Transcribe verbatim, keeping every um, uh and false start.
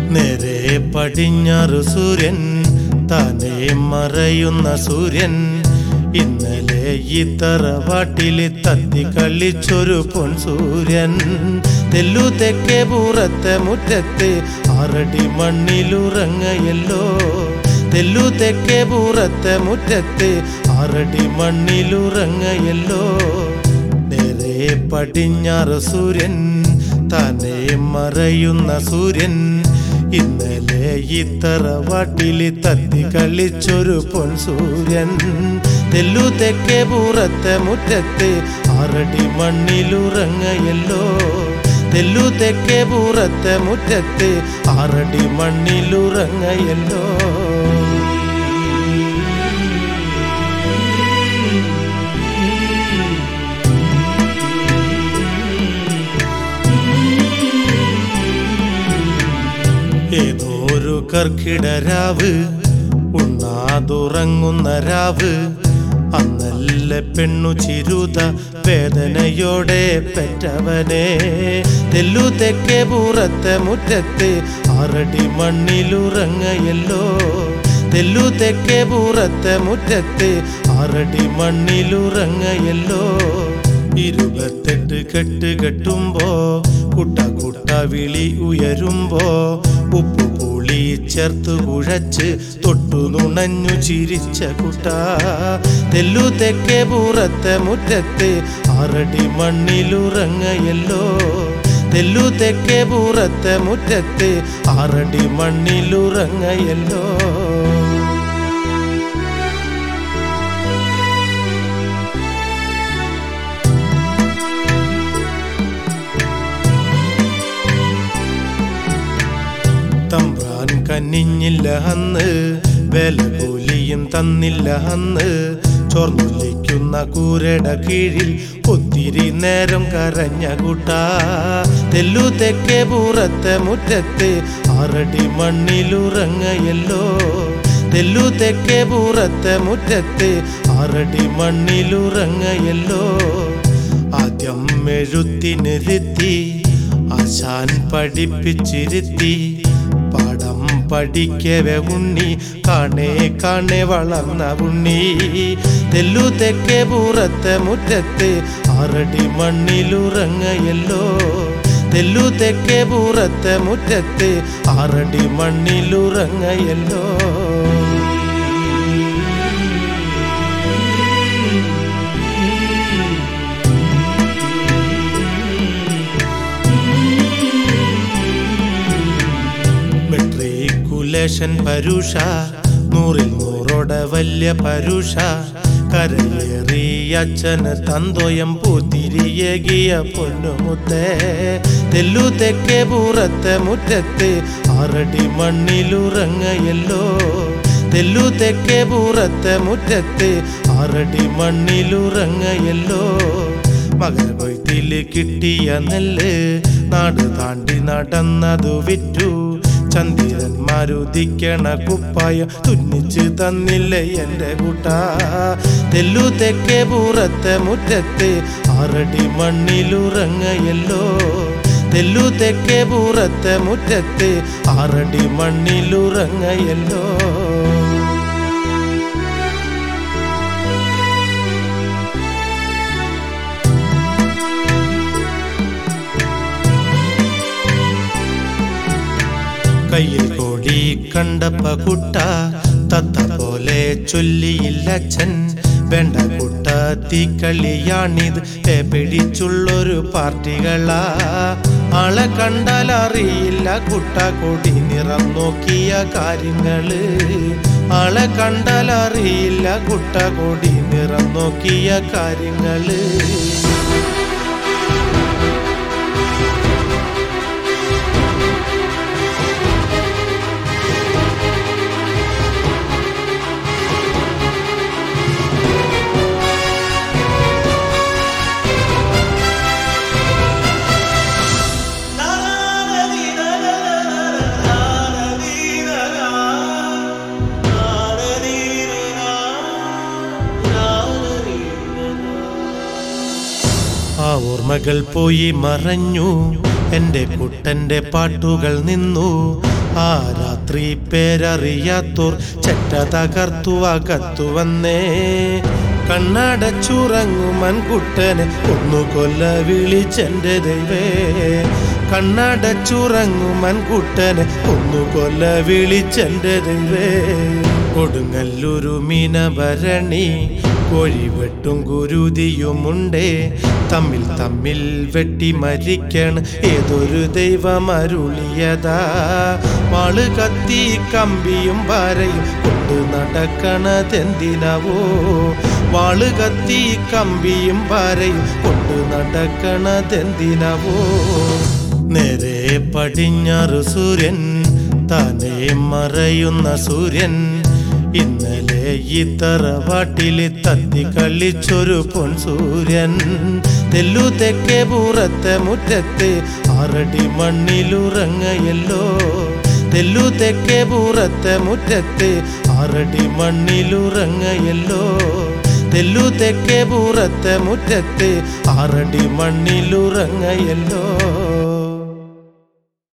നേരെ പടിഞ്ഞാറ് സൂര്യൻ താനേ മറയുന്ന സൂര്യൻ ഇന്നലെ ഈ തറവാട്ടില് തത്തി കളിച്ചൊരു പൊൻ സൂര്യൻ തെല്ലു തെക്കേ പൂറത്തെ മുറ്റത്ത് ആറടി മണ്ണിലുറങ്ങയല്ലോ തെല്ലു തെക്കേ പൂറത്തെ മുറ്റത്ത് ആറടി മണ്ണിലുറങ്ങയല്ലോ നേരെ പടിഞ്ഞാറ് സൂര്യൻ താനേ മറയുന്ന സൂര്യൻ ഇന്നലെ ഈ തറവാട്ടില് തത്തി കളിച്ചൊരു പൊൻ സൂര്യൻ തെല്ലു തെക്കേ പൂറത്തെ മുറ്റത്ത് ആറടി മണ്ണിലുറങ്ങയല്ലോ തെല്ലു തെക്കേ പൂറത്തെ മുറ്റത്ത് ആറടി മണ്ണിലുറങ്ങയല്ലോ ഏതോരു കർക്കിടരാവ് ഉണ്ണാതുറങ്ങുന്ന രാവ് അന്നല്ല പെണ്ണു ചിരുത വേദനയോടെ പെറ്റവനെ തെല്ലു തെക്കേ പൂറത്തെ മുറ്റത്ത് ആറടി മണ്ണിലുറങ്ങയല്ലോ തെല്ലു തെക്കേ പൂറത്തെ മുറ്റത്ത് ആറടി മണ്ണിലുറങ്ങയല്ലോ ഇരുപത്തെട്ട് കെട്ട് കെട്ടുമ്പോ കുട്ട കുട്ട വിളി ഉയരുമ്പോ ഉപ്പു പുളി ചേർത്ത് കുഴച്ച് തൊട്ടു നുണഞ്ഞു ചിരിച്ച കുട്ട തെല്ലു തെക്കേ പൂറത്തെ മുറ്റത്ത് ആറടി മണ്ണിലുറങ്ങയല്ലോ തെല്ലു തെക്കേ പൂറത്തെ മുറ്റത്ത് ആറടി മണ്ണിലുറങ്ങയല്ലോ തമ്പ്രാൻ കന്നിഞ്ഞില്ല അന്ന് വേല കൂലിയും തന്നില്ല അന്ന് ചോർന്നൊലിക്കുന്ന കൂരയുടെ കീഴിൽ ഒത്തിരി നേരം കരഞ്ഞ കുട്ട തെല്ലു തെക്കേ പൂറത്തെ മുറ്റത്ത് ആറടി മണ്ണിലുറങ്ങയല്ലോ തെല്ലു തെക്കേ പൂറത്തെ മുറ്റത്ത് ആറടി മണ്ണിലുറങ്ങയല്ലോ ആദ്യം എഴുത്തിനിരുത്തി ആശാൻ പഠിപ്പിച്ചിരുത്തി പാഠം പഠിക്കവേ ഉണ്ണി കാണേ കാണേ വളർന്ന ഉണ്ണി തെല്ലു തെക്കേ പൂറത്തെ മുറ്റത്ത് ആറടി മണ്ണിലുറങ്ങയല്ലോ തെല്ലു തെക്കേ പൂറത്തെ മുറ്റത്ത് ആറടി മണ്ണിലുറങ്ങയല്ലോ മെട്രിക്കുലേഷൻ പരുഷ നൂറിൽ നൂറോടെ വല്യ പരുഷ കരയേറി അച്ഛന് തന്തോയം പൂത്തിരിയേകിയ പൊന്നുമുത്തേ തെല്ലു തെക്കേ പൂറത്തെ മുറ്റത്ത് ആറടി മണ്ണിലുറങ്ങയല്ലോ തെല്ലു തെക്കേ പൂറത്തെ മുറ്റത്ത് ആറടി മണ്ണിലുറങ്ങയല്ലോ മകരകൊയ്ത്തില് കിട്ടിയ നെല്ല് നാട് താണ്ടി നടന്നതു വിറ്റു ചന്ദ്രന്മാരുദിക്കണ കുപ്പായ തുന്നിച്ച് തന്നില്ലേ എന്റെ കൂട്ട തെല്ലു തെക്കേ പൂറത്തെ മുറ്റത്ത് ആറടി മണ്ണിലുറങ്ങയല്ലോ തെല്ലു തെക്കേ പൂറത്തെ മുറ്റത്ത് ആറടി മണ്ണിലുറങ്ങയല്ലോ കയ്യിൽ കോടി കണ്ടപ്പ കുട്ട തത്ത പോലെ ചൊല്ലിയില്ലച്ഛൻ വേണ്ട കുട്ട തീക്കളിയാണിത് പിടിച്ചുള്ളൊരു പാർട്ടികളാ ആളെ കണ്ടാൽ അറിയില്ല കുട്ട കൊടി നിറം നോക്കിയ കാര്യങ്ങള് ആളെ കണ്ടാൽ അറിയില്ല കുട്ട കൊടി നിറം നോക്കിയ കാര്യങ്ങള് ആ ഓർമ്മകൾ പോയി മറഞ്ഞു എൻ്റെ കുട്ടൻ്റെ പാട്ടുകൾ നിന്നു ആ രാത്രി പേരറിയാത്തോർ ചെറ്റ തകർത്തു അകത്തു വന്നേ. കണ്ണടച്ചുറങ്ങുമൻ കുട്ടനെ ഒന്നു കൊല്ല വിളിച്ചെന്റെ ദൈവേ. കണ്ണടച്ചുറങ്ങുമൻ കുട്ടനെ ഒന്നു കൊല്ല വിളിച്ചെന്റെ ദൈവേ. കൊടുങ്ങല്ലൂരു മീനഭരണി കോഴിവെട്ടും കുരുതിയുമുണ്ടേ. തമ്മിൽ തമ്മിൽ വെട്ടി മരിക്കണ് ഏതൊരു ദൈവം അരുളിയതാ. വാള് കത്തി കമ്പിയും പാരയും കൊണ്ടു നടക്കണതെന്തിനാവോ. വാള് കത്തി കമ്പിയും പാരയും കൊണ്ടു നടക്കണതെന്തിനാവോ. നേരെ പടിഞ്ഞാറ് സൂര്യൻ താനേ മറയുന്ന സൂര്യൻ. ഇന്നലെ ഈ തറവാട്ടില് തത്തി കളിച്ചൊരു പൊൻ സൂര്യൻ. തെല്ലു തെക്കേ പൂറത്തെ മുറ്റത്തെ ആറടി മണ്ണിലുറങ്ങയല്ലോ. തെല്ലു തെക്കേ പൂറത്തെ മുറ്റത്തെ ആറടി മണ്ണിലുറങ്ങയല്ലോ. തെല്ലു തെക്കേ പൂറത്തെ മുറ്റത്തെ ആറടി മണ്ണിലുറങ്ങയല്ലോ.